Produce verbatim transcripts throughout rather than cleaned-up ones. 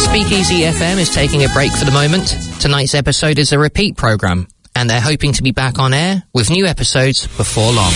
Speakeasy F M is taking a break for the moment. Tonight's episode is a repeat programme, and they're hoping to be back on air with new episodes before long.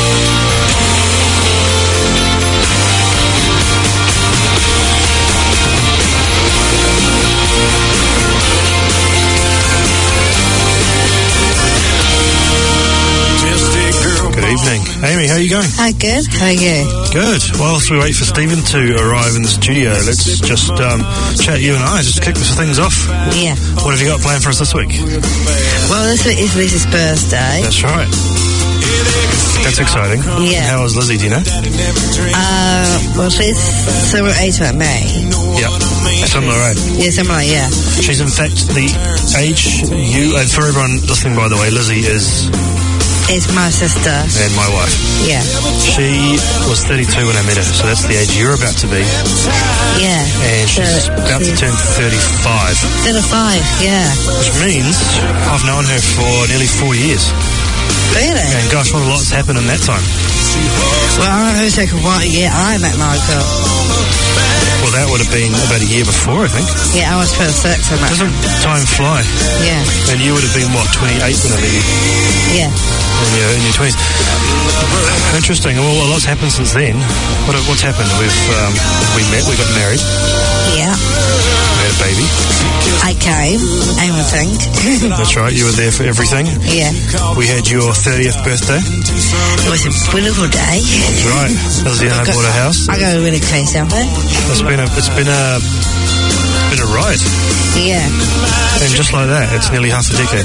Evening. Amy, how are you going? Hi, good. How are you? Good. Whilst we wait for Stephen to arrive in the studio, let's just um, chat, you and I, just kick this things off. Yeah. What have you got planned for us this week? Well, this week is Lizzie's birthday. That's right. That's exciting. Yeah. How is Lizzie, do you know? Uh, well, she's similar age like me. Yeah. Similar age. Yeah, similar, yeah. She's in fact the age you, and for everyone listening, by the way, Lizzie is... It's my sister. And my wife. Yeah. She was thirty-two when I met her, so that's the age you're about to be. Yeah. And she's so, about she's to turn thirty-five. thirty-five, yeah. Which means I've known her for nearly four years. Really? And gosh, what a lot's happened in that time. Well, I don't know who's taken what year I met Michael. Well, that would have been about a year before, I think. Yeah, I was twenty-six. Doesn't time fly? Yeah. And you would have been, what, twenty-eight when I met you? Yeah. In your, in your twenties. Interesting. Well, a lot's happened since then. What, what's happened? We've um, we met, we got married. Yeah. We had a baby. I came, everything. That's right, you were there for everything. Yeah. We had your thirtieth birthday. It was a beautiful day. That's right. Lizzie and I bought a house. I got a really clean something. It's been a, it's been a, been a ride. Yeah. And just like that, it's nearly half a decade.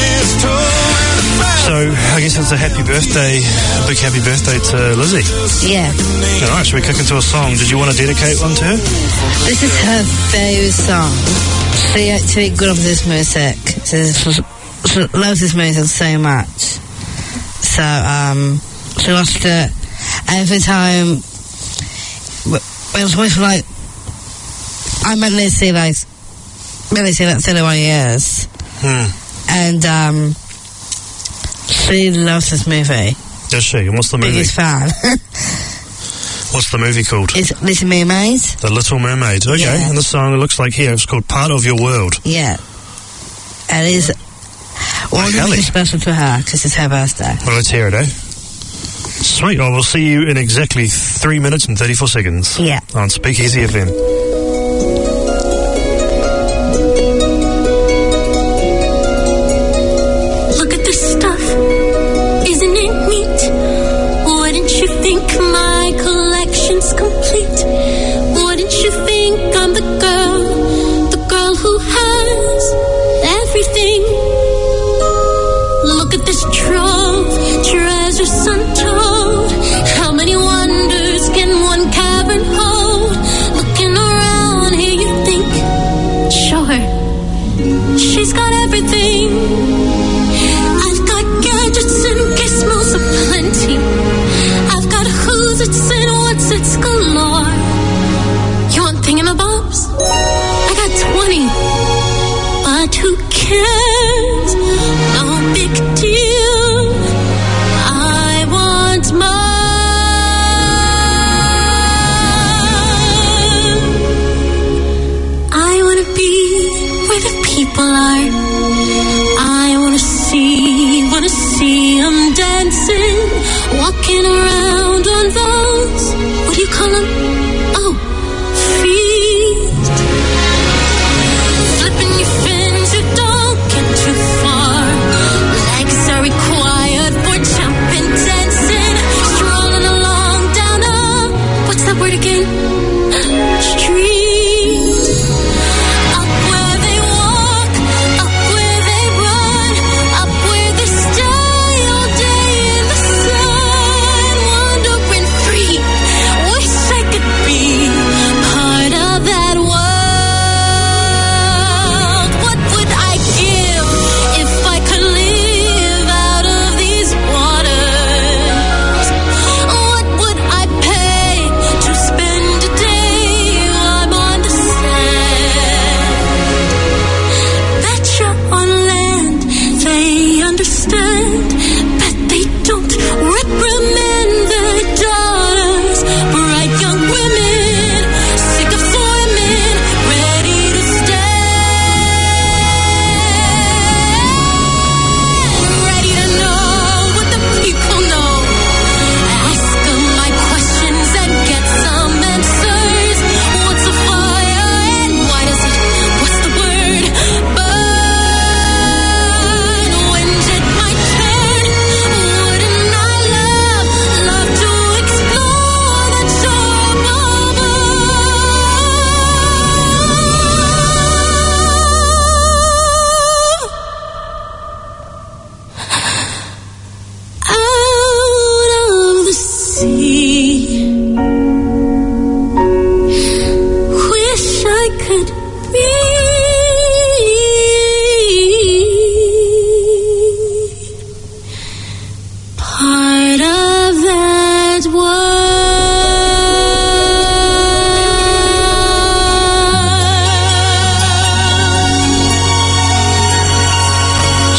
So, I guess it's a happy birthday, a big happy birthday to Lizzie. Yeah. All right, should we kick into a song? Did you want to dedicate one to her? This is her favourite song. She actually good with this music. She, she loves this music so much. So, um, she watched it every time. It was always like, I met Lizzie like, met Lizzie like thirty-one years. Hmm. And, um, she loves this movie. Does she? And what's the movie? Biggest fan. What's the movie called? It's Little Mermaid. The Little Mermaid. Okay, yeah. And the song, it looks like here, it's called Part of Your World. Yeah. And it is wonderfully special to her because it's her birthday. Well, let's hear it, eh? Sweet. Well, we'll see you in exactly three minutes and thirty-four seconds. Yeah. On Speakeasy F M. My collection's complete. Wouldn't you think I'm the girl, the girl who has everything? Look at this trove, treasures untold. How many wonders can one cavern hold? Looking around here you think, show her, she's got everything. I've got gadgets and gizmos aplenty. It's in what's it's galore. You want thingamabobs? I got twenty. But who cares? No big deal. I want more. I wanna be where the people are. I wanna see, wanna see them dancing, walking around on those, what do you call them? Oh, feet.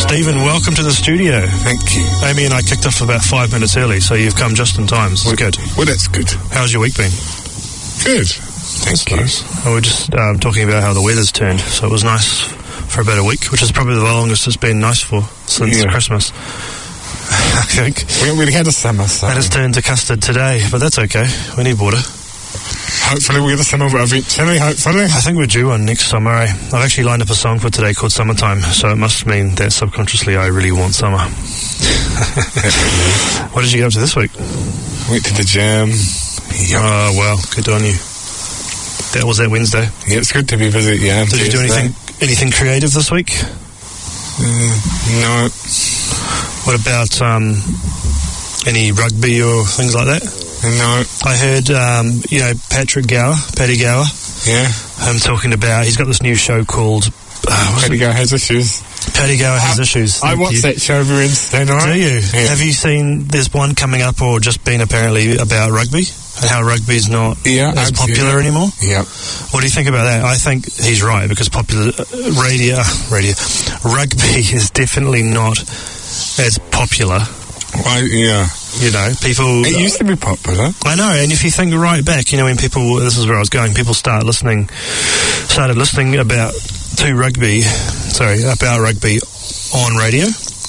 Stephen, welcome to the studio. Thank you. Amy and I kicked off about five minutes early, so you've come just in time. This is well, good. Well, that's good. How's your week been? Good. Thank That's you. nice. Well, we're just um, talking about how the weather's turned, so it was nice for about a week, which is probably the longest it's been nice for since Yeah. Christmas. I think. We haven't really had a summer, so And it's turned to custard today, but that's okay. We need water. hopefully we'll get a summer eventually, hopefully. I think we're due one next summer, eh? I've actually lined up a song for today called Summertime, so it must mean that subconsciously I really want summer. What did you get up to this week? Went to the gym. Yep. Oh, well, good on you. That was that Wednesday. Yeah, it's good to be busy, yeah. Did you do anything anything creative this week? Uh, no. What about um, any rugby or things like that? No. I heard, um, you know, Patrick Gower, Paddy Gower, Yeah. um, talking about, he's got this new show called... Uh, what's Paddy it? Gower has issues. Paddy Gower has I, issues. I Thank watch you. that show every Wednesday night. Do you? Yeah. Have you seen, there's one coming up or just been apparently about rugby and how rugby's not Yeah, as I've seen popular it. anymore? Yep. What do you think about that? I think he's right because popular uh, radio, radio, rugby is definitely not as popular. I, yeah. You know, people... It used to be popular. I know, and if you think right back, you know, when people, this is where I was going, people start listening, started listening about to rugby, sorry, about rugby on radio,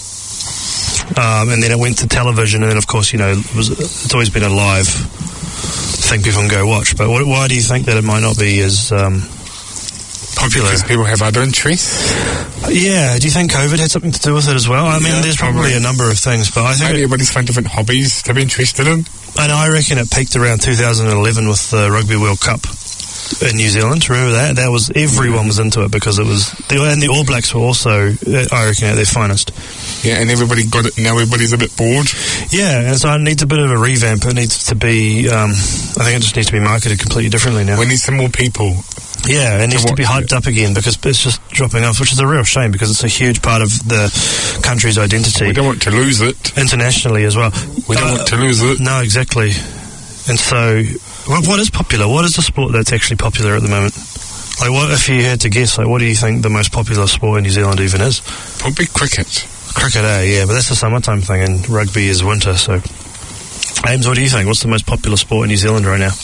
um, and then it went to television, and then of course, you know, it was, it's always been a live thing people can go watch, but wh- why do you think that it might not be as um, popular? Because people have other interests. Yeah, do you think COVID had something to do with it as well? I mean, Yeah, there's probably probably. a number of things, but I think... Maybe It, everybody's found different hobbies to be interested in. and I reckon it peaked around two thousand eleven with the Rugby World Cup in New Zealand. Remember that? That was, everyone was into it because it was, the, and the All Blacks were also, uh, I reckon, at their finest. Yeah, and everybody got it. Now everybody's a bit bored. Yeah, and so it needs a bit of a revamp. It needs to be, um, I think it just needs to be marketed completely differently now. We need some more people. Yeah, it needs to be watch hyped up again because it's just dropping off, which is a real shame because it's a huge part of the country's identity. We don't want to lose it. Internationally as well. We don't Uh, want to lose it. No, exactly. And so, what, what is popular? What is the sport that's actually popular at the moment? Like, what if you had to guess? Like, what do you think the most popular sport in New Zealand even is? Probably cricket. Cricket, eh? Yeah, but that's a summertime thing, and rugby is winter. So, Ames, what do you think? What's the most popular sport in New Zealand right now?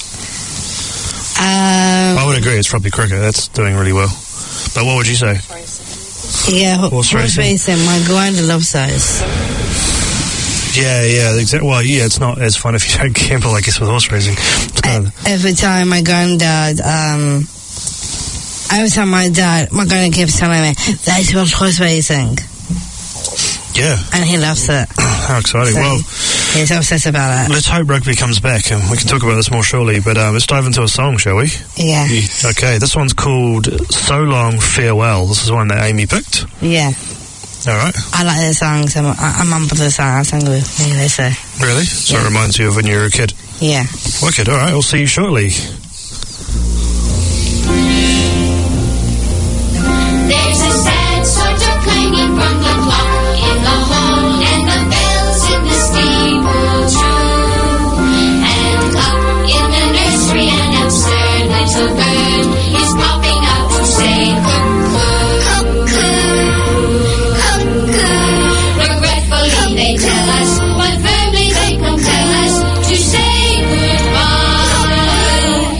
Um, I would agree. It's probably cricket. That's doing really well. But what would you say? yeah, ho- Horse horse racing. racing. My grinder loves those. Yeah, yeah, exactly. Well, yeah, it's not as fun if you don't gamble, I guess, with horse racing. It's kind of, Every time my granddad, um, every time my dad, my granddad keeps telling me, let's watch horse racing. yeah. And he loves it. How exciting. So Well, he's obsessed about it. let's hope rugby comes back, and we can talk about this more shortly. But um, let's dive into a song, shall we? Yeah. Yes. Okay, this one's called So Long Farewell. This is one that Amy picked. Yeah. All right. I like the songs. I'm, I'm on for the song. I sang with me, they say. Really? So Yeah. it reminds you of when you were a kid. Yeah. Wicked. All right, we'll see you shortly. There's a sad sort of clanging from the clock in the hall, and the bells in the steeple true. And up in the nursery, an absurd little bird is popping up to say cuckoo, cuckoo, cuckoo. Regretfully they tell us, but firmly they compel us to say goodbye.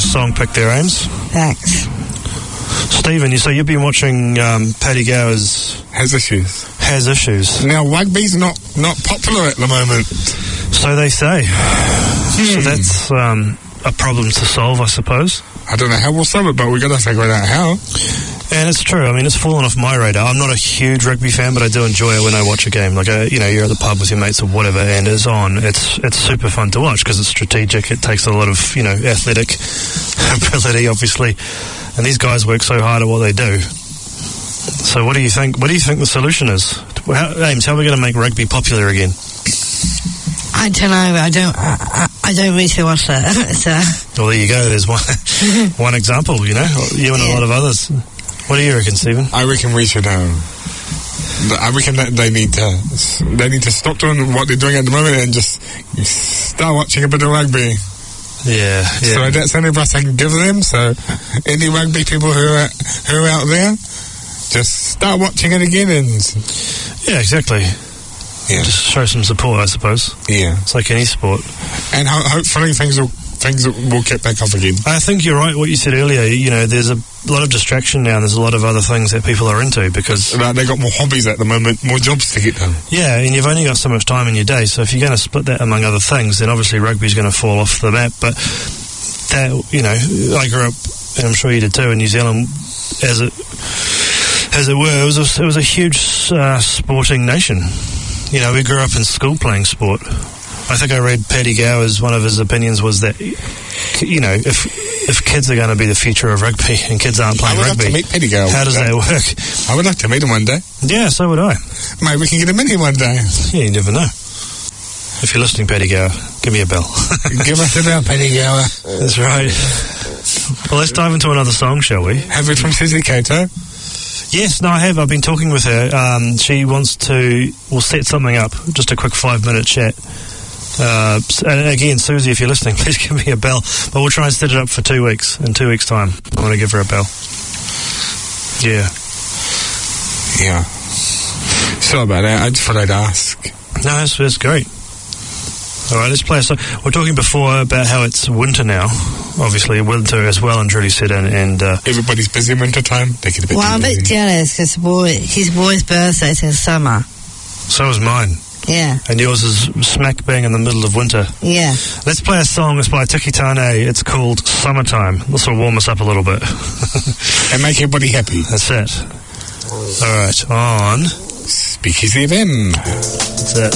song pick there, Ames. Thanks. Stephen, you say you've been watching um, Paddy Gower's Has issues. Has Issues. Now, rugby's not, not popular at the moment. So they say. Hmm. So that's um, a problem to solve, I suppose. I don't know how we'll solve it, but we've got to figure it out how. And it's true. I mean, it's fallen off my radar. I'm not a huge rugby fan, but I do enjoy it when I watch a game. Like, uh, you know, you're at the pub with your mates or whatever, and it's on. It's it's super fun to watch because it's strategic. It takes a lot of, you know, athletic ability, obviously. And these guys work so hard at what they do. So, what do you think? What do you think the solution is? How, Ames, how are we going to make rugby popular again? I don't know. I don't. I, I, I don't really watch that. So. Well, there you go. There's one one example. You know, you and a Yeah. lot of others. What do you reckon, Stephen? I reckon we should, um, I reckon that they need to, they need to stop doing what they're doing at the moment and just start watching a bit of rugby. Yeah, yeah. So that's any advice I can give them. So any rugby people who are, who are out there, just start watching it again and... Yeah, exactly. Yeah. Just show some support, I suppose. Yeah. It's like any sport. And ho- hopefully things will, things will get back off again. I think you're right, what you said earlier. You know, there's a lot of distraction now, and there's a lot of other things that people are into because... Like they got more hobbies at the moment, more jobs to get done. Yeah, and you've only got so much time in your day, so if you're going to split that among other things, then obviously rugby's going to fall off the map. But that, you know, I grew up, and I'm sure you did too, in New Zealand, as it, as it were, it was a, it was a huge uh, sporting nation. You know, we grew up in school playing sport. I think I read Paddy Gower's, one of his opinions was that, you know, if if kids are going to be the future of rugby and kids aren't playing I would rugby, like to meet Paddy Gower. how does that work? I would like to meet him one day. Yeah, so would I. Maybe we can get him in here one day. Yeah, you never know. If you're listening, Paddy Gower, give me a bell. Give us a bell, Paddy Gower. That's right. Well, let's dive into another song, shall we? Have it from Susie Kato. Yes, no, I have. I've been talking with her. Um, she wants to, we'll set something up, just a quick five-minute chat. Uh, and again, Susie, if you're listening, please give me a bell. But we'll try and set it up for two weeks, in two weeks' time. I want to give her a bell. Yeah. Yeah. Sorry about that. I just thought I'd ask. No, that's, that's great. All right, let's play a song. We're talking before about how it's winter now. Obviously, winter as well, and Trudy said, and... and uh, Everybody's busy in winter time. They get a bit Well, too I'm a bit busy. jealous because boy, his boy's birthday's in summer. so is mine. Yeah, And yours is smack bang in the middle of winter. yeah. Let's play a song. It's by Tiki Tane. It's called Summertime. This will warm us up a little bit. And make everybody happy. That's it. All right, on. Speakeasy F M. That's it.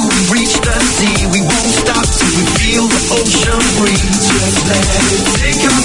Ocean breeze, just let it take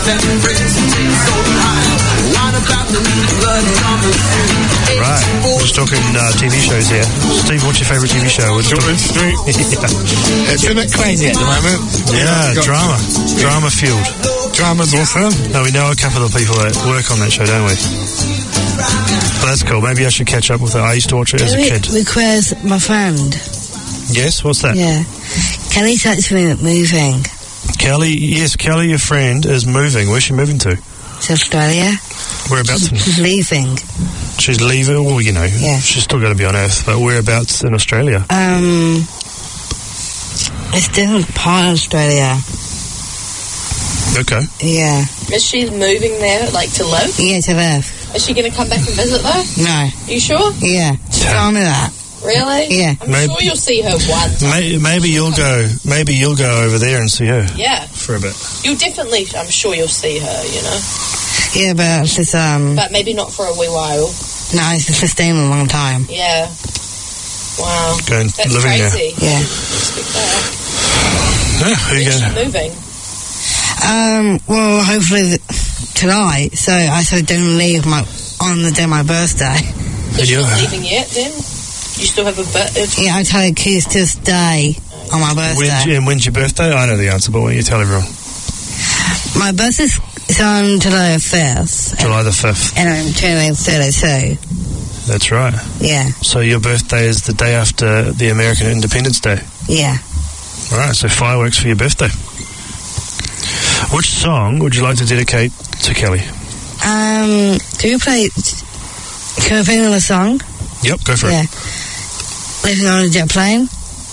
Right, we're just talking uh, T V shows here. Steve, what's your favourite T V show? We're Shortland Street. yeah. It's a bit crazy at the moment. yeah, Got- drama. Drama fueled. Drama's awesome. No, we know a couple of people that work on that show, don't we? But that's cool. Maybe I should catch up with it. I used to watch it as a It kid. requires my friend. Yes, what's that? Yeah. Kelly's actually moving Kelly, yes, Kelly, your friend, is moving. Where's she moving to? to Australia. Whereabouts? in- She's leaving. She's leaving, well, you know, Yeah. she's still going to be on Earth, but whereabouts in Australia? Um, it's different part of Australia. Okay. Yeah. Is she moving there, like, to live? Yeah, to live. Is she going to come back and visit, though? No. You sure? Yeah. She told me that. Really? Yeah. I'm Maybe- sure you'll see her once. May, maybe you'll go, maybe you'll go over there and see her Yeah. for a bit. You'll definitely, I'm sure you'll see her, you know. Yeah, but she's, um, But maybe not for a wee while. no, she's staying a long time. Yeah. Wow. Going, That's living there. crazy. Yeah. Respect that. Yeah, who you Where's she going? moving? Um, well, hopefully th- tonight, so I said don't leave my, on the day of my birthday. So she's Yeah. not leaving yet, then? You still have a bit of... Yeah, I tell the kids to stay on my birthday. When, and when's your birthday? I know the answer, but why don't you tell everyone? My birthday's is on July fifth. July the fifth. And I'm turning thirty-two. That's right. Yeah, So your birthday is the day after the American Independence Day. yeah. All right, so fireworks for your birthday. Which song would you like to dedicate to Kelly? Um, do you play, can I play another song? Yep, go for Yeah. Living on a jet plane?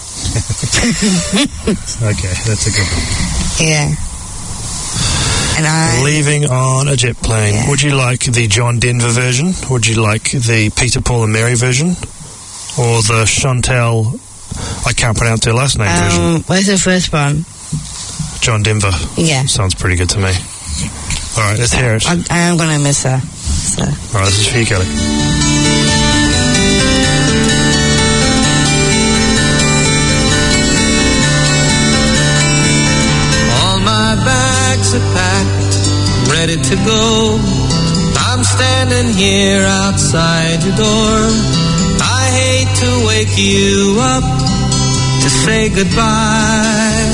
it. Okay, that's a good one. Yeah. And I, Leaving on a jet plane. Yeah. Would you like the John Denver version? Would you like the Peter, Paul and Mary version? Or the Chantal, I can't pronounce her last name version? um, where's the first one? John Denver. Yeah. Sounds pretty good to me. All right, let's hear it. I, I am gonna miss her. So. All right, this is for you, Kelly. All my bags are packed, ready to go. I'm standing here outside your door. I hate to wake you up to say goodbye,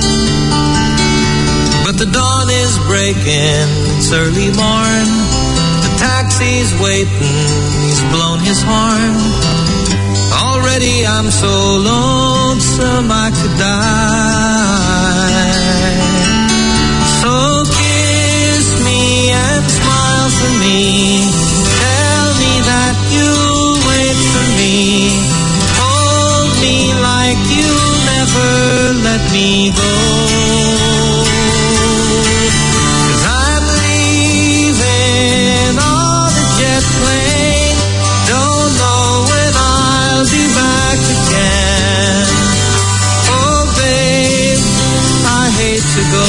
but the dawn is breaking, it's early morn. The taxi's waiting, he's blown his horn. Already I'm so lonesome I could die. So kiss me and smile for me. Tell me that you'll wait for me. Hold me like you'll never let me go. 'Cause I'm leaving on a jet plane. Don't know when I'll be back again. Oh, babe, I hate to go.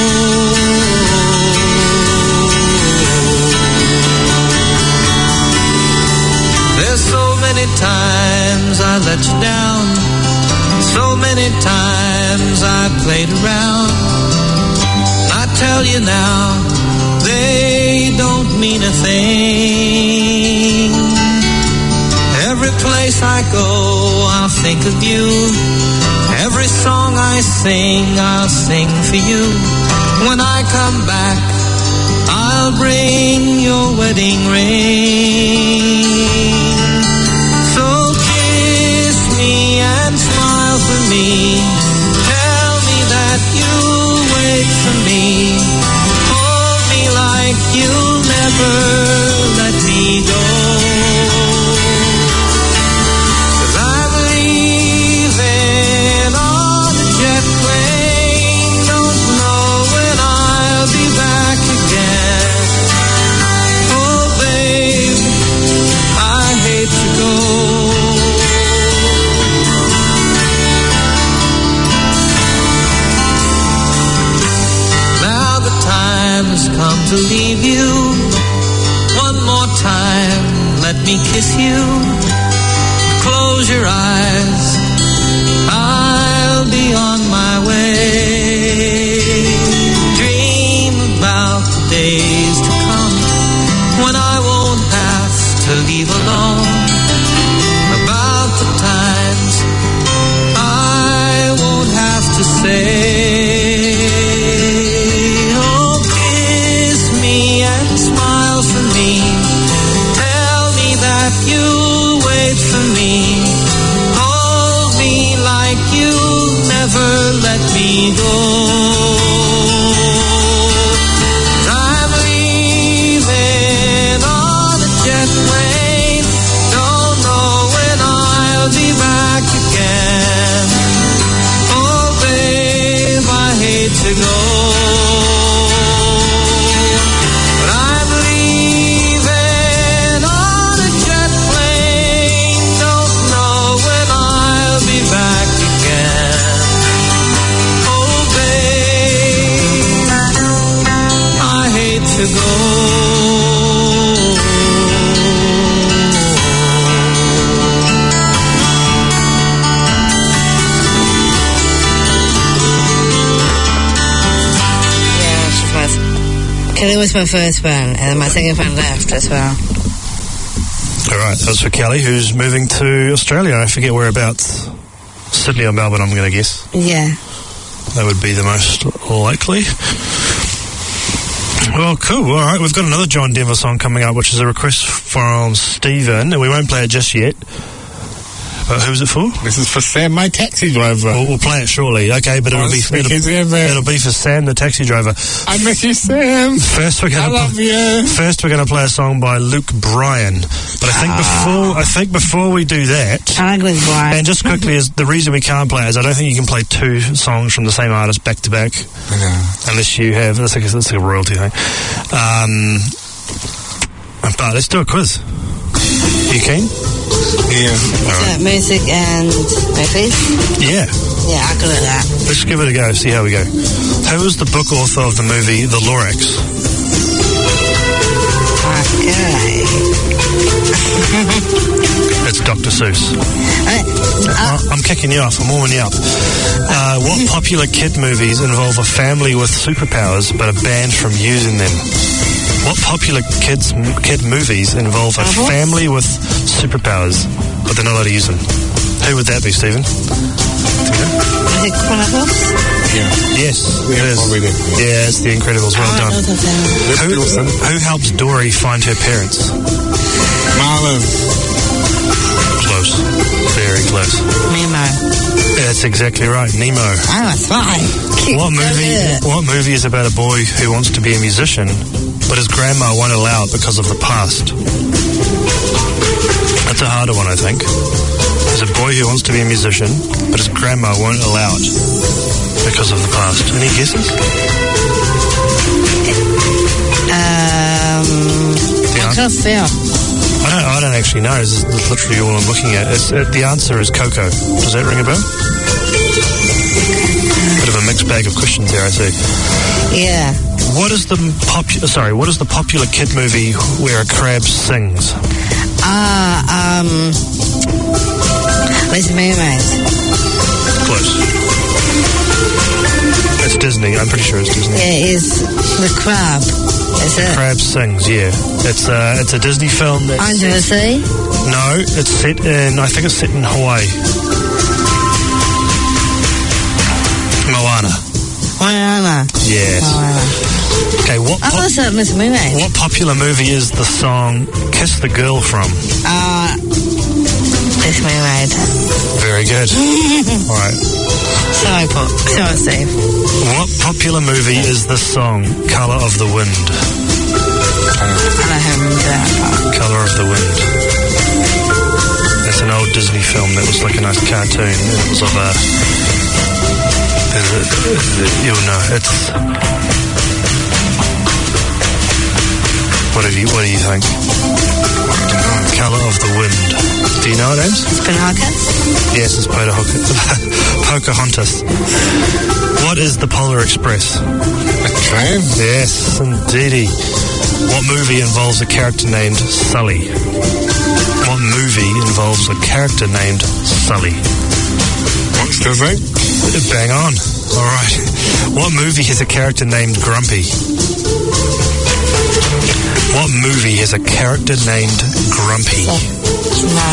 There's so many times I let you down. So many times I played around. I tell you now, they don't mean a thing. Every place I go, I'll think of you. Every song I sing, I'll sing for you. When I come back, I'll bring your wedding ring. So kiss me and smile for me. Tell me that you'll wait for me. Hold me like you'll never let me go. 'Cause I'm leaving on a jet plane. Don't know when I'll be back again. Oh, babe, I hate to go. Now the time has come to leave you. One more time, let me kiss you. Close your eyes, I'll be on my way. Dream about me go. I'm leaving on a jet plane. Don't know when I'll be back again. Oh, babe, I hate to go. But I'm leaving on a jet plane. Don't know when I'll be back again. Oh, babe, I hate to go. Yeah, she's my... Kelly was my first one, and my second one left as well. All right, that was for Kelly, who's moving to Australia. I forget whereabouts. Sydney or Melbourne, I'm going to guess. Yeah. That would be the most likely. Well, cool. All right, we've got another John Denver song coming up, which is a request from Stephen, and we won't play it just yet. But who's it for? This is for Sam, my taxi driver. We'll, we'll play it shortly, okay? But it'll Oh, be sweet it'll, kids ever. it'll be for Sam, the taxi driver. I miss you, Sam. First, we're I going love to you. first we're going to play a song by Luke Bryan. But I think before I think before we do that. I like Luke Bryan. And just quickly, is the reason we can't play it is I don't think you can play two songs from the same artist back to back, unless you have. That's like, that's like a royalty thing. Um, but let's do a quiz. You keen? Yeah. So, music and movies? Yeah. Yeah, I could do that. Let's give it a go. See how we go. Who was the book author of the movie The Lorax? Okay. It's Doctor Seuss. Uh, Uh, I'm kicking you off. I'm warming you up. Uh, what popular kid movies involve a family with superpowers but are banned from using them? What popular kids kid movies involve a Marvel? family with superpowers but they're not allowed to use them? Who would that be, Stephen? I think Chronicles? Yeah. Yes, Yeah, it is. probably did. Yeah, it's The Incredibles. Well done. Who, who helps Dory find her parents? Marlon. Close. Very close. Nemo. That's exactly right. Nemo. Oh, that's right. What movie? What movie is about a boy who wants to be a musician, but his grandma won't allow it because of the past? That's a harder one, I think. There's a boy who wants to be a musician, but his grandma won't allow it because of the past. Any guesses? Um, Yeah. I can't feel. I don't. I don't actually know. This is literally all I'm looking at. It's, uh, the answer is Coco. Does that ring a bell? Bit of a mixed bag of questions there, I see. Yeah. What is the popular? Sorry, what is the popular kid movie where a crab sings? Ah, um, Little Mermaid. Close. It's Disney. I'm pretty sure it's Disney. Yeah, it is the crab. Is it? Crab sings. Yeah, it's a it's a Disney film. That's, Under the Sea? no, it's set in. I think it's set in Hawaii. Moana. Moana. Yes. Moana. Okay. What I pop- thought it was Little Mermaid. what popular movie is the song "Kiss the Girl" from? Uh, Little Mermaid. Very good. All right. Sorry, Paul. Sorry, Steve. What popular movie is the song "Color of the Wind"? I don't remember that part. Color of the Wind. It's an old Disney film that was like a nice cartoon. It was of a. Is it, is it, you'll know. It's. What do you What do you think? Color of the Wind. Do you know it, Ames? Pocahontas? Yes, it's Pocahontas. What is the Polar Express? A train? Yes, indeedy. What movie involves a character named Sully? What movie involves a character named Sully? What's the thing? Bang on. All right. What movie has a character named Grumpy? What movie has a character named Grumpy? No.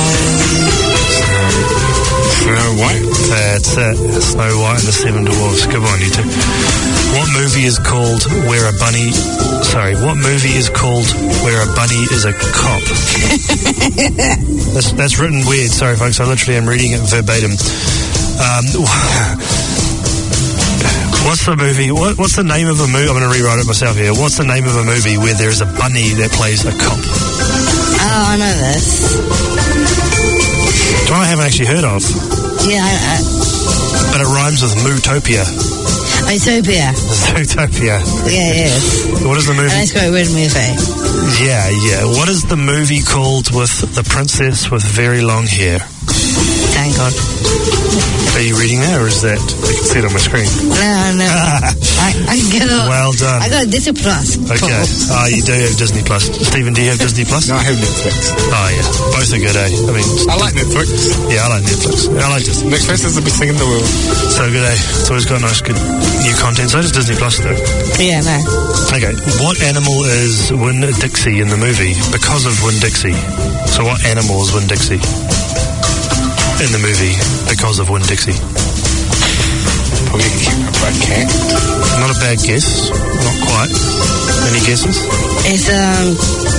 Snow White? That's it. Snow White and the Seven Dwarfs. Good one, you two. What movie is called Where a Bunny... Sorry, what movie is called Where a Bunny is a Cop? that's, that's written weird. Sorry, folks. I literally am reading it verbatim. Um, What's the movie? What, what's the name of a movie? I'm going to rewrite it myself here. What's the name of a movie where there is a bunny that plays a cop? Oh, I know this. Which I haven't actually heard of. Yeah, I, I, But it rhymes with Mootopia. Utopia. Zootopia. Yeah, it is. What is the movie? And it's quite a weird movie. Yeah, yeah. What is the movie called with the princess with very long hair? Thank God. Are you reading that, or is that? I can see it on my screen. No, no. I, I can get it. Well done. I got a Disney Plus. Okay. Ah, you do have Disney Plus. Stephen, do you have Disney Plus? No, I have Netflix. Oh, yeah. Both are good, eh? I mean, I like Netflix. yeah, I like Netflix. I like Disney. Netflix is the best thing in the world. So good, eh? It's always got nice, good new content. So does Disney Plus, though. Yeah, no. Okay. What animal is Winn-Dixie in the movie because of Winn-Dixie? So what animal is Winn-Dixie in the movie because of Winn-Dixie? Probably a cat. Not a bad guess. Not quite. Any guesses? It's, um...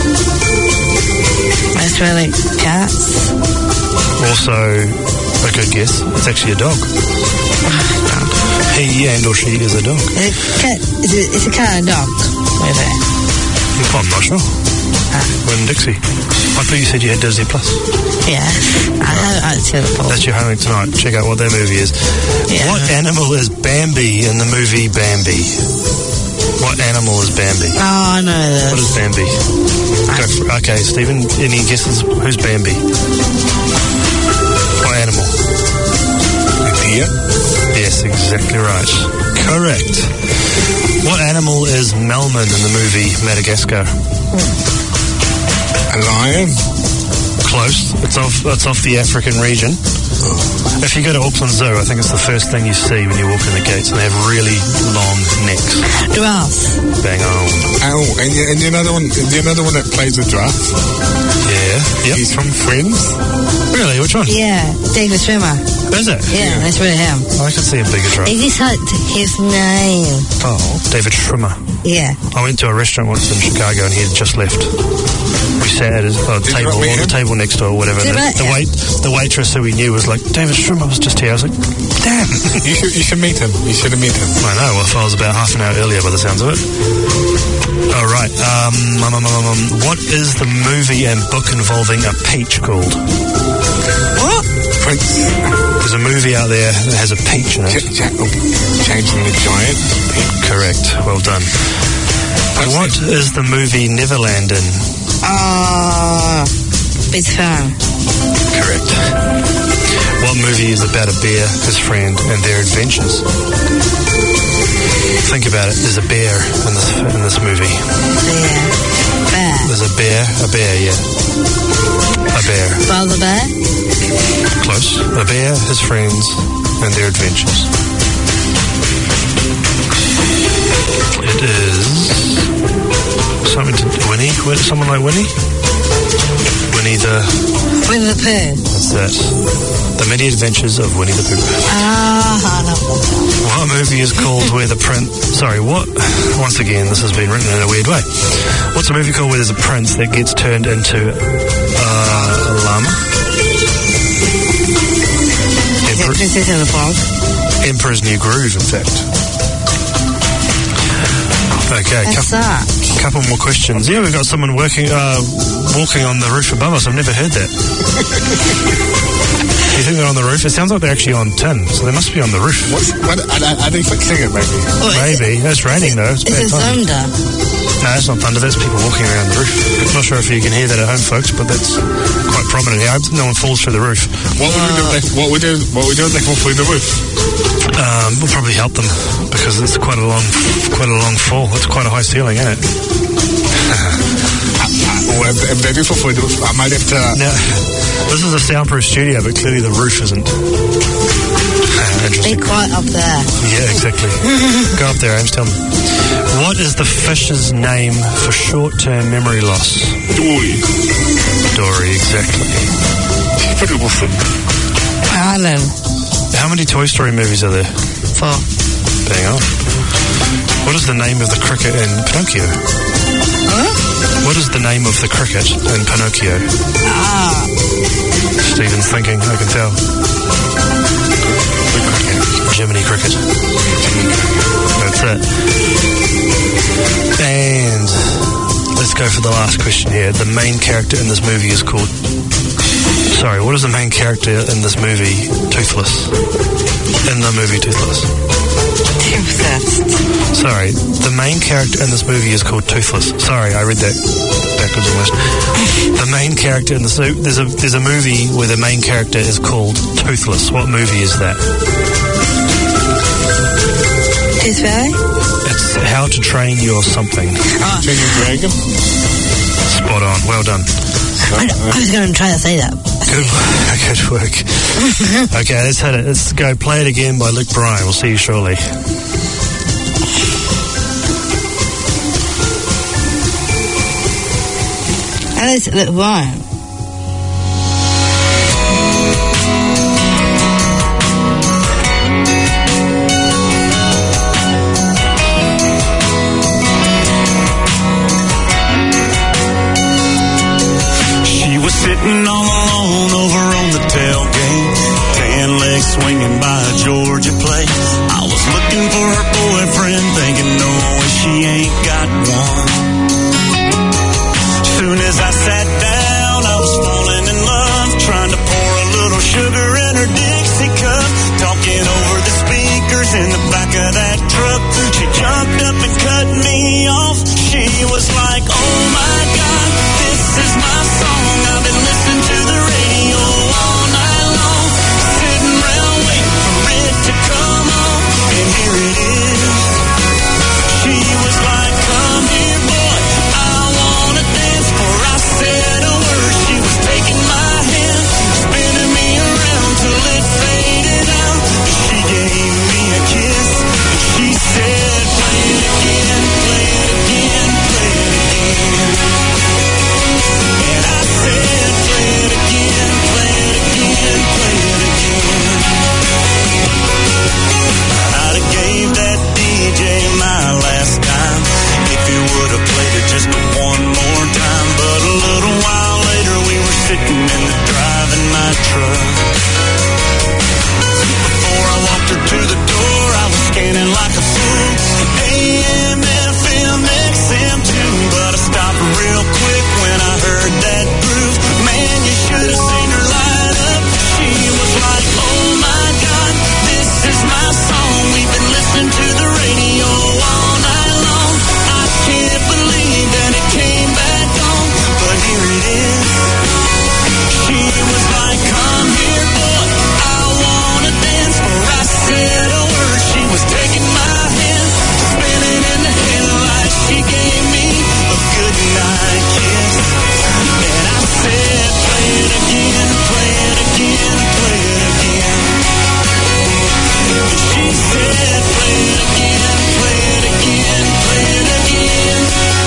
It's really cats. Also, a good guess. It's actually a dog. He and or she is a dog. Is it cat? Is it, it's a cat and a dog movie. I'm not sure. Winn-Dixie. I thought you said you had Disney Plus. Yeah. I haven't actually seen it. That's your homework tonight. Check out what that movie is. Yeah. What animal is Bambi in the movie Bambi? What animal is Bambi? Oh, I know this. What is Bambi? Go for, okay, Stephen, any guesses? Who's Bambi? What animal? A deer? Yes, exactly right. Correct. What animal is Melman in the movie Madagascar? A lion? Close. It's off. It's off the African region. If you go to Auckland Zoo, I think it's the first thing you see when you walk in the gates, and they have really long necks. Giraffe. Bang on. Oh, and you, and you know the one, you know the one that plays with giraffe? Yeah. Yep. He's from Friends. Really? Which one? Yeah, David Schwimmer. Is it? Yeah, that's really him. I can see a bigger truck. He just had his name. Oh, David Schwimmer. Yeah. I went to a restaurant once in Chicago, and he had just left. We sat at his uh, Did you table, not meet or the him? table next door, or whatever. Did The, I- the yeah. wait, the waitress who we knew was like, David Schwimmer was just here. I was like, damn. You should, you should meet him. You should have met him. I know. Well, if I was about half an hour earlier, by the sounds of it. All right. Um, um, um, um, um, what is the movie and book involving a peach called? What? Prince. There's a movie out there that has a peach in it. Ch- ch- oh, changing the giant. Correct. Well done. What is the movie Neverland in? Oh, big fan. Correct. What movie is about a bear, his friend, and their adventures? Think about it. There's a bear in this in this movie. Yeah. Bear. There's a bear, a bear, yeah, a bear. Brother Bear? Close. A bear, his friends, and their adventures. It is something to Winnie. Win- Someone like Winnie. Winnie the. Winnie the Pooh. What's that? The Many Adventures of Winnie the Pooh. Ah, I love that. What movie is called Where the Prince... Sorry, what... Once again, this has been written in a weird way. What's a movie called where there's a prince that gets turned into uh, a llama? Is it Emperor, Princess and the Frog? Emperor's New Groove, in fact. Okay, What's couple, that? couple more questions. Yeah, we've got someone working, uh, walking on the roof above us. I've never heard that. Do you think they're on the roof? It sounds like they're actually on tin, so they must be on the roof. What's, what, are, they- are they fixing it, maybe? Oh, is Maybe. It's raining, though. It's Is bad it time. thunder? No, it's not thunder. That's people walking around the roof. I'm not sure if you can hear that at home, folks, but that's quite prominent here. I hope no one falls through the roof. What would we do? If they, what we do? What we do if they fall through the roof? Um, we'll probably help them because it's quite a long, quite a long fall. It's quite a high ceiling, isn't it? Or if, if they do fall through the roof, I might have to. Now, this is a soundproof studio, but clearly the roof isn't. Be Interesting. quiet up there. Yeah, exactly. Go up there, Ames. Tell them. What is the fish's name for short-term memory loss? Dory. Dory, exactly. She's pretty awesome. Alan. How many Toy Story movies are there? Four. Bang on. What is the name of the cricket in Pinocchio? Huh? What is the name of the cricket in Pinocchio? Ah. Stephen's thinking, I can tell. Jiminy Cricket. That's it. And let's go for the last question here. The main character in this movie is called... Sorry, what is the main character in this movie? Toothless. In the movie Toothless. Toothless. Sorry, the main character in this movie is called Toothless. Sorry, I read that backwards almost. The main character in this... There's a, there's a movie where the main character is called Toothless. What movie is that? Tooth Fairy? It's How to Train Your Something. Oh, Train Your Dragon? Spot on. Well done. I, I was going to try to say that. Good work. Good work. Okay, let's hit it. Let's go Play It Again by Luke Bryan. We'll see you shortly. That is Luke Bryan. Sitting all alone over on the tailgate, tan legs swinging by a Georgia plate. I was looking for her boyfriend, thinking no way she ain't got one. Soon as I sat down, I was falling in love, trying to pour a little sugar in her Dixie cup, talking over the speakers in the back of that truck. She jumped up and cut me off. She was like, oh my God, this is my song. I've been listening to the radio all night long, sitting around waiting for it to come on, and here it is. She was like, come here boy, I wanna dance. Before I said a word, she was taking my hand, spinning me around till it faded out. She gave me a kiss, and she said, play it again, play it again, play it again. And I said, play it again, play it again, play it again. I'd have gave that D J my last time if he would have played it just one more time. But a little while later we were sitting in the drive in my truck. Before I walked her to the door, I was scanning like a fool, A M, F M, X M too. But I stopped real quick when I heard that groove. Man, you should have seen her light up. She was like, oh my God, this is my song. We've been listening to the radio all night long. I can't believe that it came back on, but here it is. She was like, come here boy, I wanna dance. Before I said a word, she was taking my hand, spinning in the headlights. She gave me a good night kiss, and I said, play it again, play it again, play it again. And she said, play it again, play it again, play it again.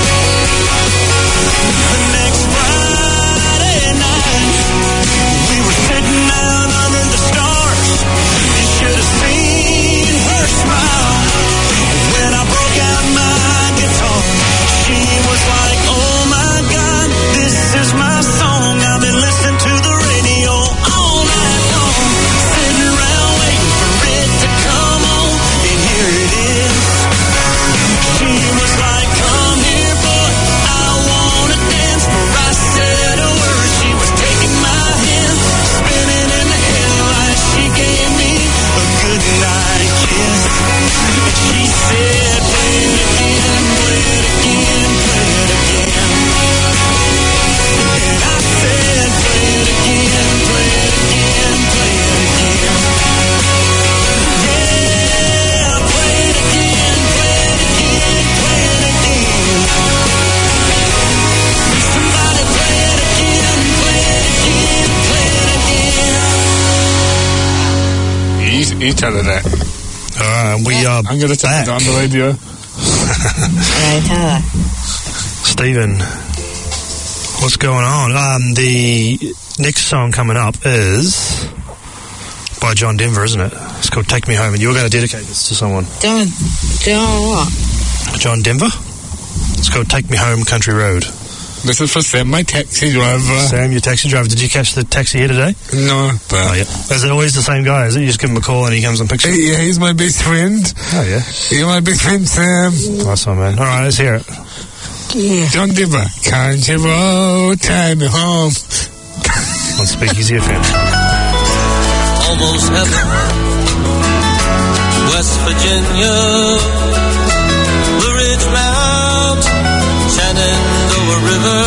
The next Friday night, we were sitting out under the stars. You should have seen her smile when I broke out my guitar. She was like, oh my God, this is my song. I've been listening to the radio all night long, sitting around waiting for it to come on, and here it is. She was like, come here boy, I wanna dance. Before I said a word, she was taking my hand, spinning in the headlights. She gave me a good night kiss, and she said, play it again, play it again, play it again. And I said, play it again, play it again, play it again. Yeah, play it again, play it again, play it again. Somebody play it again, play it again, play it again. You, you tell her that. All right, we are I'm going to tell back. her on the radio. Yeah, tell her. Stephen, what's going on? Um, the next song coming up is by John Denver, isn't it? It's called Take Me Home, and you're going to dedicate this to someone. Don't, don't what? John Denver? It's called Take Me Home, Country Road. This is for Sam, my taxi driver. Sam, your taxi driver. Did you catch the taxi here today? No, but... Oh, yeah. Is it always the same guy, is it? You just give him a call and he comes and picks you? Yeah, he's my best friend. Oh, yeah. You're my best friend, Sam. Nice one, man. All right, let's hear it. Yeah. John Denver, can't you roll, take me home. On Speakeasy F M. Almost heaven, West Virginia, Blue Ridge Mountain, Shenandoah River.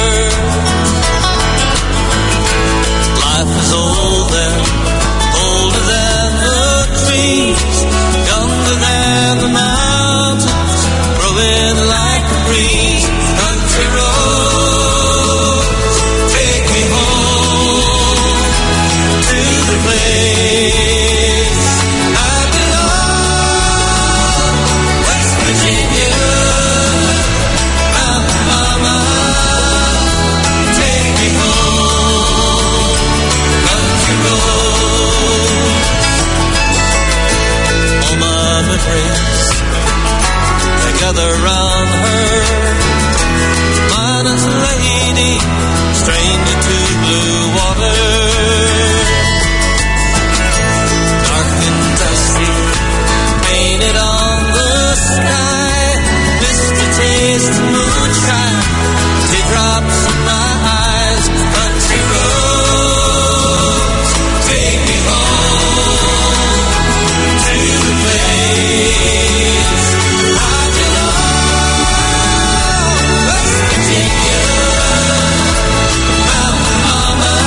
Life is old there, older than the trees, younger than the mountains, growing like a breeze. Country roads, take me home to the place I belong. West Virginia, Mountain Mama, take me home. Country roads, all my memories, they gather round her. Minus lady, stranger to blue water. Dark and dusty, painted on the sky. Misty taste of moonshine, teardrops in my eyes. Country roads, take me home to the place I belong. West Virginia, Mountain Mama,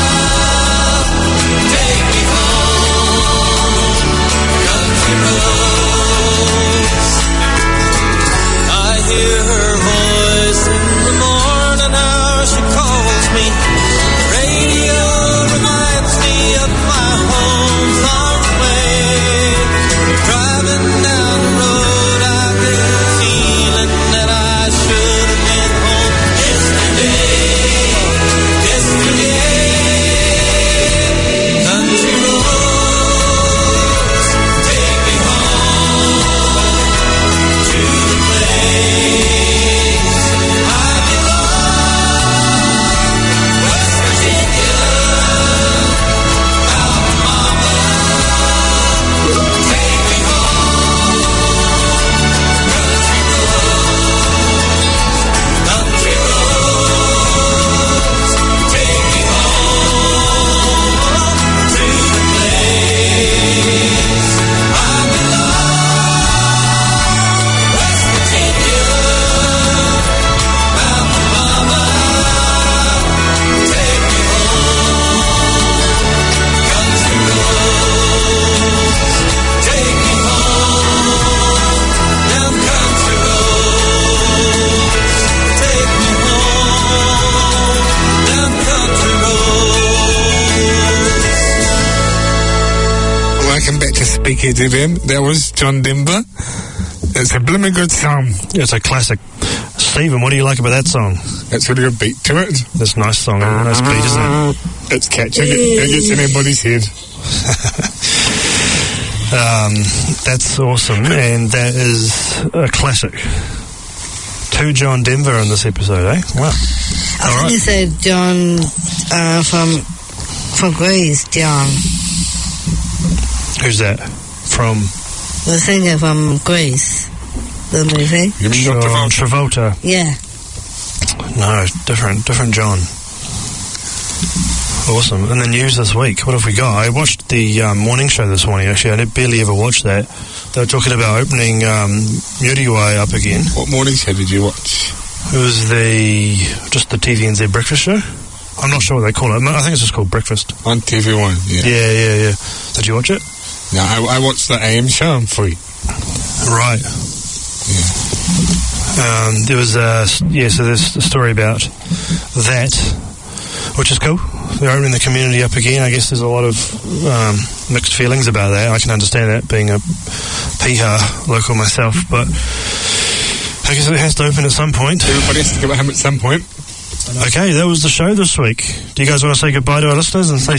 take me home. Country roads, I hear her voice in the morning hour. She calls me. Radio reminds me of my home far away. Driving down the road, I get a feeling that I should have been home yesterday. Yesterday, country roads, take me home to the place I belong. West Virginia, Mountain Mama, take me home. Country roads, country roads, take me home to the place I belong. West Virginia, Mountain Mama, take me home. Country roads, take me home. Down country roads, take me home. Down country roads. Welcome back to Speakeasy F M. That was John Denver. It's a blooming good song. It's a classic. Stephen, what do you like about that song? It's got a good beat to it. This nice song, and a nice beat, isn't it? It's catchy. It gets in everybody's head. Um, that's awesome, and that is a classic. To John Denver on this episode, eh? Wow. I think you said John uh, from from Greece, John. Who's that? From The singer from Greece, the movie. You mean John Doctor Travolta? Yeah. No, different, different John. Awesome. And the news this week, what have we got? I watched the um, morning show this morning, actually. I did barely ever watch that. They were talking about opening um, Muriwai up again. What morning show did you watch? It was the, just the T V N Z breakfast show. I'm not sure what they call it. I think it's just called breakfast. On T V one, yeah. Yeah, yeah, yeah. Did you watch it? No, I, I watched the A M show on free. Right. Yeah. Um, there was a, yeah, so there's a story about that, which is cool. They're opening the community up again. I guess there's a lot of um, mixed feelings about that. I can understand that, being a Piha local myself, but I guess it has to open at some point. Everybody has to go home at some point. Okay, that was the show this week. Do you guys want to say goodbye to our listeners and say